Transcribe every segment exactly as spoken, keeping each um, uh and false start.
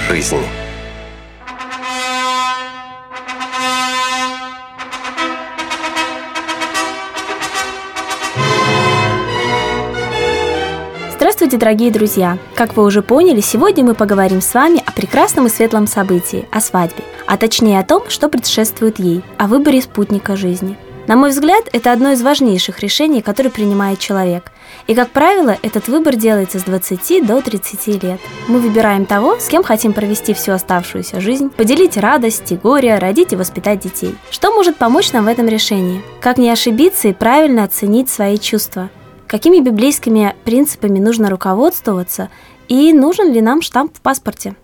жизни. Здравствуйте, дорогие друзья! Как вы уже поняли, сегодня мы поговорим с вами о прекрасном и светлом событии, о свадьбе, а точнее о том, что предшествует ей, о выборе спутника жизни. На мой взгляд, это одно из важнейших решений, которые принимает человек. И, как правило, этот выбор делается с двадцати до тридцати лет. Мы выбираем того, с кем хотим провести всю оставшуюся жизнь, поделить радость и горе, родить и воспитать детей. Что может помочь нам в этом решении? Как не ошибиться и правильно оценить свои чувства? Какими библейскими принципами нужно руководствоваться и нужен ли нам штамп в паспорте?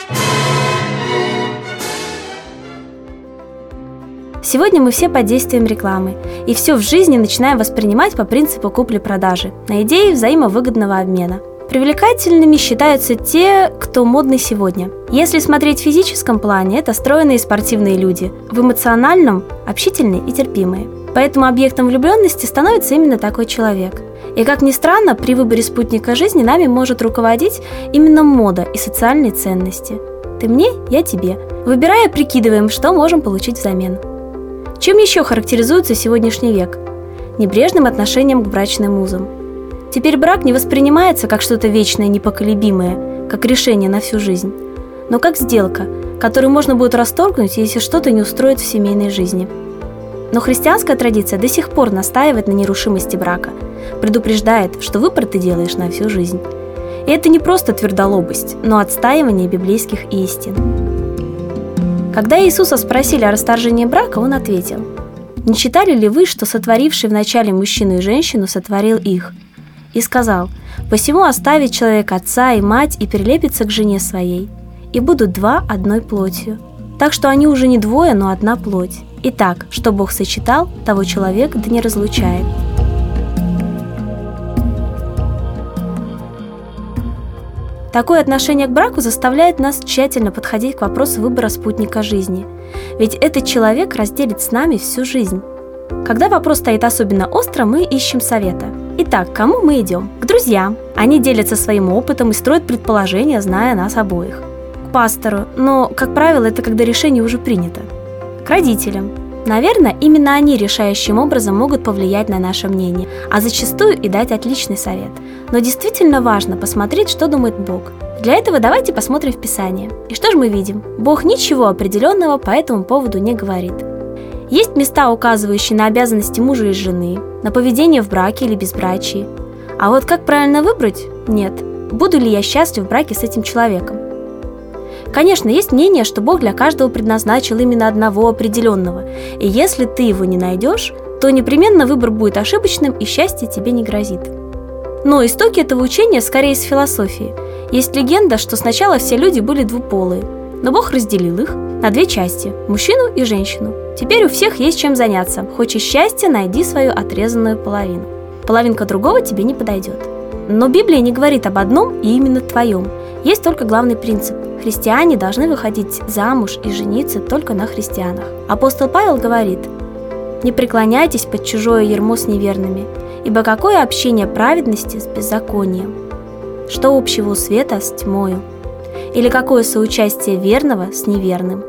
Сегодня мы все под действием рекламы, и все в жизни начинаем воспринимать по принципу купли-продажи, на идее взаимовыгодного обмена. Привлекательными считаются те, кто модный сегодня. Если смотреть в физическом плане, это стройные и спортивные люди, в эмоциональном – общительные и терпимые. Поэтому объектом влюбленности становится именно такой человек. И, как ни странно, при выборе спутника жизни нами может руководить именно мода и социальные ценности. Ты мне, я тебе. Выбирая, прикидываем, что можем получить взамен. Чем еще характеризуется сегодняшний век? Небрежным отношением к брачным узам. Теперь брак не воспринимается как что-то вечное и непоколебимое, как решение на всю жизнь, но как сделка, которую можно будет расторгнуть, если что-то не устроит в семейной жизни. Но христианская традиция до сих пор настаивает на нерушимости брака, предупреждает, что выбор ты делаешь на всю жизнь. И это не просто твердолобость, но отстаивание библейских истин. Когда Иисуса спросили о расторжении брака, Он ответил: «Не читали ли вы, что сотворивший вначале мужчину и женщину сотворил их?» И сказал: «Посему оставит человек отца и мать и прилепится к жене своей, и будут два одной плотью. Так что они уже не двое, но одна плоть. Итак, что Бог сочетал, того человек да не разлучает». Такое отношение к браку заставляет нас тщательно подходить к вопросу выбора спутника жизни. Ведь этот человек разделит с нами всю жизнь. Когда вопрос стоит особенно остро, мы ищем совета. Итак, к кому мы идем? К друзьям. Они делятся своим опытом и строят предположения, зная нас обоих. К пастору, но, как правило, это когда решение уже принято. К родителям. Наверное, именно они решающим образом могут повлиять на наше мнение, а зачастую и дать отличный совет. Но действительно важно посмотреть, что думает Бог. Для этого давайте посмотрим в Писание. И что же мы видим? Бог ничего определенного по этому поводу не говорит. Есть места, указывающие на обязанности мужа и жены, на поведение в браке или безбрачии. А вот как правильно выбрать? Нет. Буду ли я счастлив в браке с этим человеком? Конечно, есть мнение, что Бог для каждого предназначил именно одного определенного, и если ты его не найдешь, то непременно выбор будет ошибочным и счастье тебе не грозит. Но истоки этого учения скорее из философии. Есть легенда, что сначала все люди были двуполые, но Бог разделил их на две части – мужчину и женщину. Теперь у всех есть чем заняться. Хочешь счастья – найди свою отрезанную половину. Половинка другого тебе не подойдет. Но Библия не говорит об одном и именно твоем. Есть только главный принцип. Христиане должны выходить замуж и жениться только на христианах. Апостол Павел говорит: «Не преклоняйтесь под чужое ярмо с неверными, ибо какое общение праведности с беззаконием? Что общего у света с тьмою? Или какое соучастие верного с неверным?»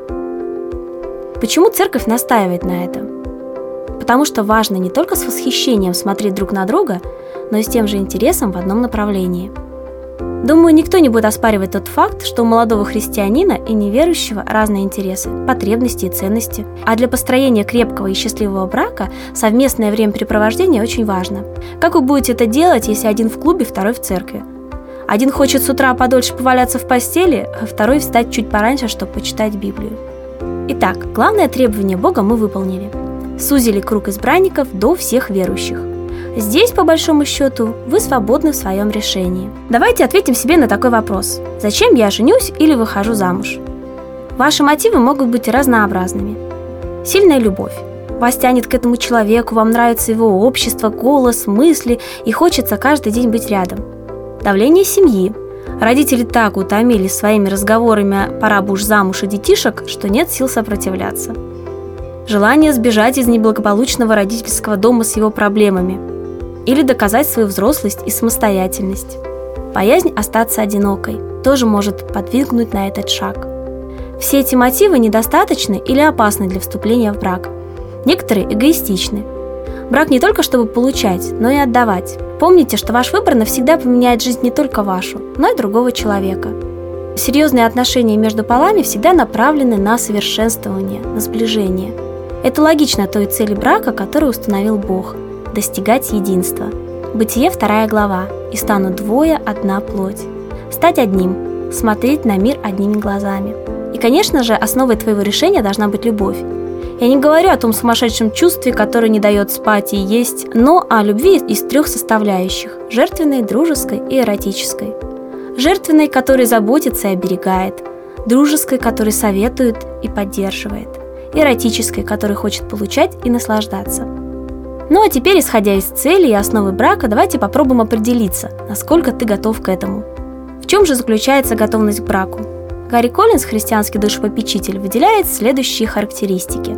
Почему церковь настаивает на этом? Потому что важно не только с восхищением смотреть друг на друга, но и с тем же интересом в одном направлении. Думаю, никто не будет оспаривать тот факт, что у молодого христианина и неверующего разные интересы, потребности и ценности. А для построения крепкого и счастливого брака совместное времяпрепровождение очень важно. Как вы будете это делать, если один в клубе, второй в церкви? Один хочет с утра подольше поваляться в постели, а второй встать чуть пораньше, чтобы почитать Библию. Итак, главное требование Бога мы выполнили. Сузили круг избранников до всех верующих. Здесь, по большому счету, вы свободны в своем решении. Давайте ответим себе на такой вопрос. Зачем я женюсь или выхожу замуж? Ваши мотивы могут быть разнообразными. Сильная любовь. Вас тянет к этому человеку, вам нравится его общество, голос, мысли, и хочется каждый день быть рядом. Давление семьи. Родители так утомились своими разговорами «пора бы уж замуж и детишек», что нет сил сопротивляться. Желание сбежать из неблагополучного родительского дома с его проблемами. Или доказать свою взрослость и самостоятельность. Боязнь остаться одинокой. тоже может подвигнуть на этот шаг. Все эти мотивы недостаточны или опасны для вступления в брак. Некоторые эгоистичны. Брак не только чтобы получать, но и отдавать. Помните, что ваш выбор навсегда поменяет жизнь не только вашу, но и другого человека. Серьезные отношения между полами всегда направлены на совершенствование, на сближение. Это логично той цели брака, которую установил Бог – достигать единства. Бытие, вторая глава. «И станут двое, одна плоть». Стать одним, смотреть на мир одними глазами. И, конечно же, основой твоего решения должна быть любовь. Я не говорю о том сумасшедшем чувстве, которое не дает спать и есть, но о любви из трех составляющих – жертвенной, дружеской и эротической. Жертвенной, которая заботится и оберегает, дружеской, которая советует и поддерживает, эротической, которая хочет получать и наслаждаться. Ну а теперь, исходя из цели и основы брака, давайте попробуем определиться, насколько ты готов к этому. В чем же заключается готовность к браку? Гарри Коллинс, христианский душепопечитель, выделяет следующие характеристики.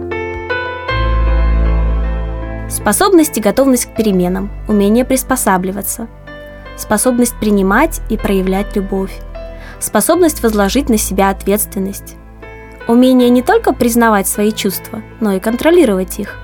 Способность и готовность к переменам, умение приспосабливаться, способность принимать и проявлять любовь, способность возложить на себя ответственность, умение не только признавать свои чувства, но и контролировать их,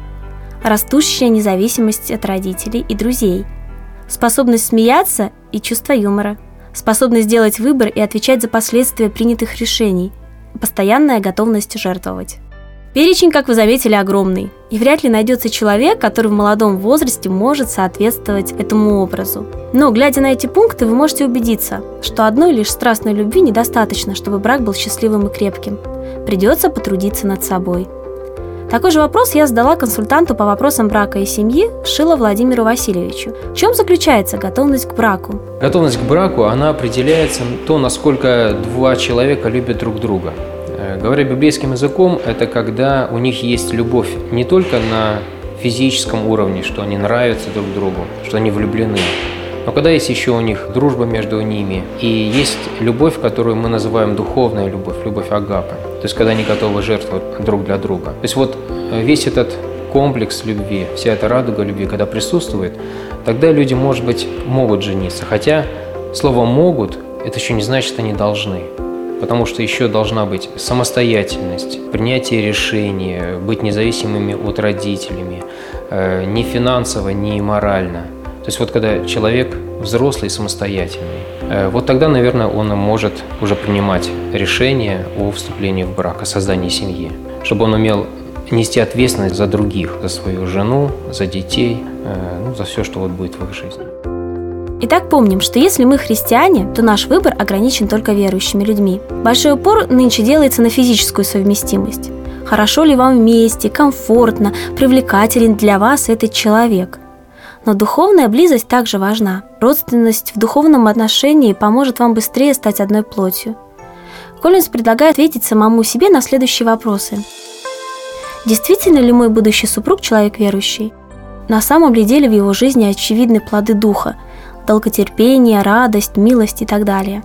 растущая независимость от родителей и друзей, способность смеяться и чувство юмора, способность делать выбор и отвечать за последствия принятых решений, постоянная готовность жертвовать. Перечень, как вы заметили, огромный, и вряд ли найдется человек, который в молодом возрасте может соответствовать этому образу. Но, глядя на эти пункты, вы можете убедиться, что одной лишь страстной любви недостаточно, чтобы брак был счастливым и крепким. Придется потрудиться над собой. Такой же вопрос я задала консультанту по вопросам брака и семьи Шило Владимиру Васильевичу. В чем заключается готовность к браку? Готовность к браку, она определяется то, насколько два человека любят друг друга. Говоря библейским языком, это когда у них есть любовь не только на физическом уровне, что они нравятся друг другу, что они влюблены, но когда есть еще у них дружба между ними, и есть любовь, которую мы называем духовная любовь, любовь агапы, то есть когда они готовы жертвовать друг для друга. То есть вот весь этот комплекс любви, вся эта радуга любви, когда присутствует, тогда люди, может быть, могут жениться. Хотя слово «могут» – это еще не значит, что они должны. Потому что еще должна быть самостоятельность, принятие решений, быть независимыми от родителей, э, ни финансово, ни морально. То есть вот когда человек взрослый и самостоятельный, э, вот тогда, наверное, он может уже принимать решение о вступлении в брак, о создании семьи, чтобы он умел нести ответственность за других, за свою жену, за детей, э, ну, за все, что вот будет в их жизни. Итак, помним, что если мы христиане, то наш выбор ограничен только верующими людьми. Большой упор нынче делается на физическую совместимость. Хорошо ли вам вместе, комфортно, привлекателен для вас этот человек? Но духовная близость также важна. Родственность в духовном отношении поможет вам быстрее стать одной плотью. Коллинс предлагает ответить самому себе на следующие вопросы. Действительно ли мой будущий супруг человек верующий? На самом ли деле в его жизни очевидны плоды духа? Долготерпение, радость, милость и так далее.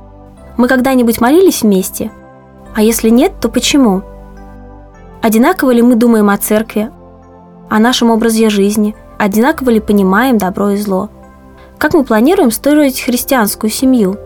Мы когда-нибудь молились вместе? А если нет, то почему? Одинаково ли мы думаем о церкви, о нашем образе жизни? Одинаково ли понимаем добро и зло? Как мы планируем строить христианскую семью?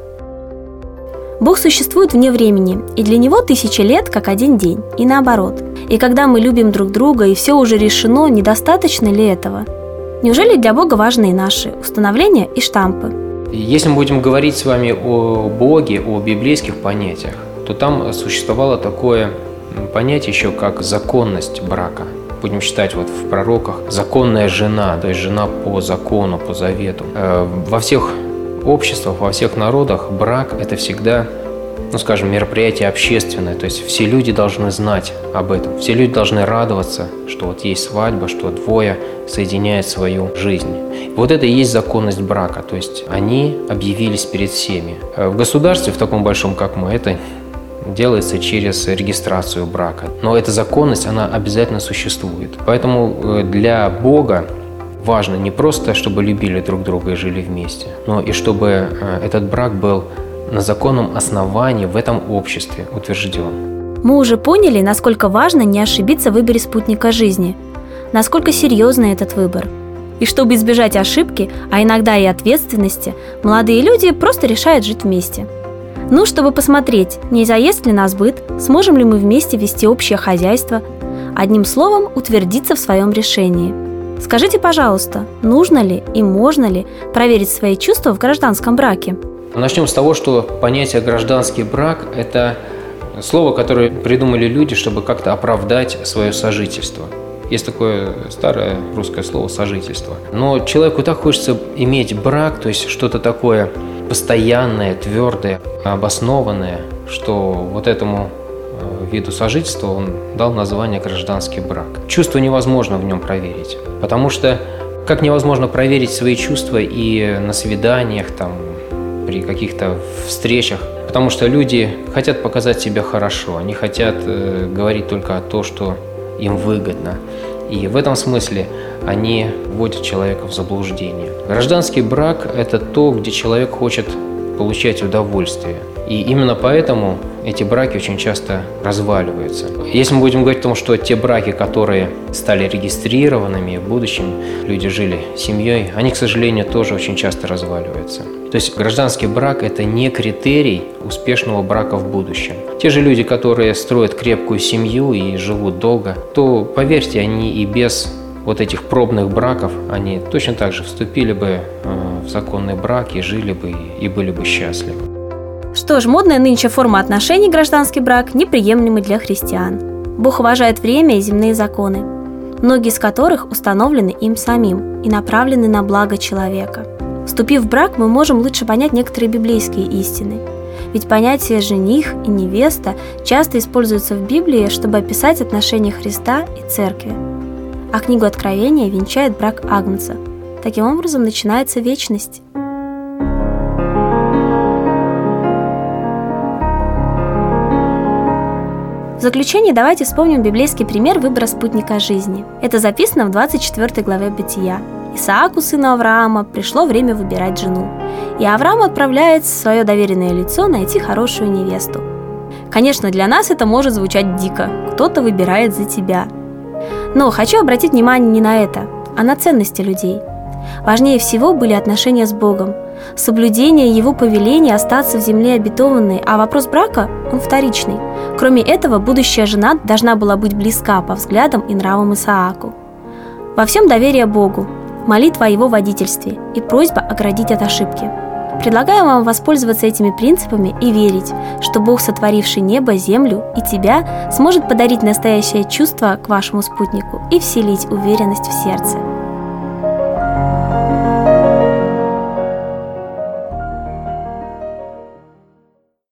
Бог существует вне времени, и для Него тысячи лет как один день, и наоборот. И когда мы любим друг друга, и все уже решено, недостаточно ли этого? Неужели для Бога важны и наши установления и штампы? Если мы будем говорить с вами о Боге, о библейских понятиях, то там существовало такое понятие еще как законность брака. Будем считать вот в пророках законная жена, то есть жена по закону, по завету. Во всех обществах, во всех народах брак – это всегда, ну скажем, мероприятие общественное, то есть все люди должны знать об этом, все люди должны радоваться, что вот есть свадьба, что двое соединяют свою жизнь. Вот это и есть законность брака, то есть они объявились перед всеми. В государстве, в таком большом, как мы, это делается через регистрацию брака, но эта законность, она обязательно существует. Поэтому для Бога важно не просто, чтобы любили друг друга и жили вместе, но и чтобы этот брак был на законном основании в этом обществе утвержден. Мы уже поняли, насколько важно не ошибиться в выборе спутника жизни, насколько серьезный этот выбор. И чтобы избежать ошибки, а иногда и ответственности, молодые люди просто решают жить вместе. Ну, чтобы посмотреть, не заест ли нас быт, сможем ли мы вместе вести общее хозяйство, одним словом, утвердиться в своем решении. Скажите, пожалуйста, нужно ли и можно ли проверить свои чувства в гражданском браке? Начнем с того, что понятие «гражданский брак» – это слово, которое придумали люди, чтобы как-то оправдать свое сожительство. Есть такое старое русское слово «сожительство». Но человеку так хочется иметь брак, то есть что-то такое постоянное, твердое, обоснованное, что вот этому виду сожительства он дал название «гражданский брак». Чувства невозможно в нем проверить, потому что как невозможно проверить свои чувства и на свиданиях, там, при каких-то встречах, потому что люди хотят показать себя хорошо, они хотят э, говорить только о том, что им выгодно. И в этом смысле они вводят человека в заблуждение. Гражданский брак – это то, где человек хочет получать удовольствие. И именно поэтому эти браки очень часто разваливаются. Если мы будем говорить о том, что те браки, которые стали регистрированными, в будущем люди жили семьей, они, к сожалению, тоже очень часто разваливаются. То есть гражданский брак – это не критерий успешного брака в будущем. Те же люди, которые строят крепкую семью и живут долго, то, поверьте, они и без вот этих пробных браков, они точно так же вступили бы в законный брак и жили бы и были бы счастливы. Что ж, модная нынче форма отношений, гражданский брак, неприемлемы для христиан. Бог уважает время и земные законы, многие из которых установлены им самим и направлены на благо человека. Вступив в брак, мы можем лучше понять некоторые библейские истины. Ведь понятие «жених» и «невеста» часто используются в Библии, чтобы описать отношения Христа и Церкви. А книгу Откровения венчает брак Агнца. Таким образом начинается вечность. В заключение давайте вспомним библейский пример выбора спутника жизни. Это записано в двадцать четвёртой главе Бытия. Исааку, сыну Авраама, пришло время выбирать жену. И Авраам отправляет свое доверенное лицо найти хорошую невесту. Конечно, для нас это может звучать дико. Кто-то выбирает за тебя. Но хочу обратить внимание не на это, а на ценности людей. Важнее всего были отношения с Богом, соблюдение Его повеления остаться в земле обетованной, а вопрос брака, он вторичный. Кроме этого, будущая жена должна была быть близка по взглядам и нравам Исааку. Во всем доверие Богу, молитва о Его водительстве и просьба оградить от ошибки. Предлагаю вам воспользоваться этими принципами и верить, что Бог, сотворивший небо, землю и тебя, сможет подарить настоящее чувство к вашему спутнику и вселить уверенность в сердце.